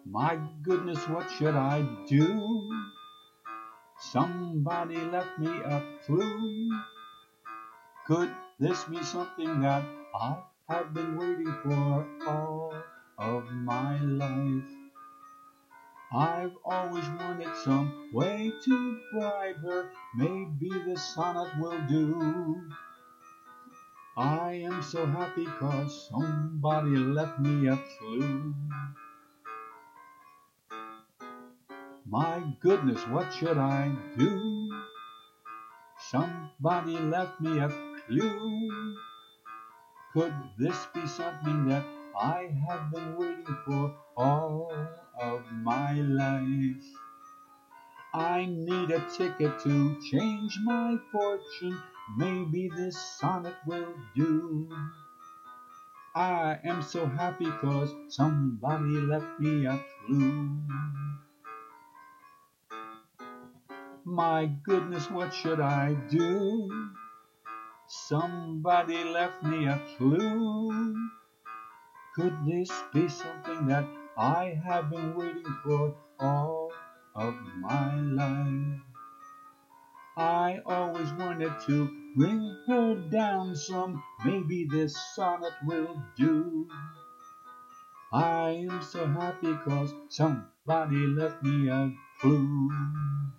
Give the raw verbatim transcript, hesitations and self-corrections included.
My goodness, what should I do? Somebody left me a clue. Could this be something that I have been waiting for all of my life? I've always wanted some way to bribe her. Maybe this sonnet will do. I am so happy 'cause somebody left me a clue. My goodness, what should I do? Somebody left me a clue. Could this be something that I have been waiting for all of my life? I need a ticket to change my fortune. Maybe this sonnet will do. I am so happy 'cause somebody left me a clue. My goodness, what should I do? Somebody left me a clue. Could this be something that I have been waiting for all of my life? I always wanted to bring her down some. Maybe this sonnet will do. I am so happy 'cause somebody left me a clue.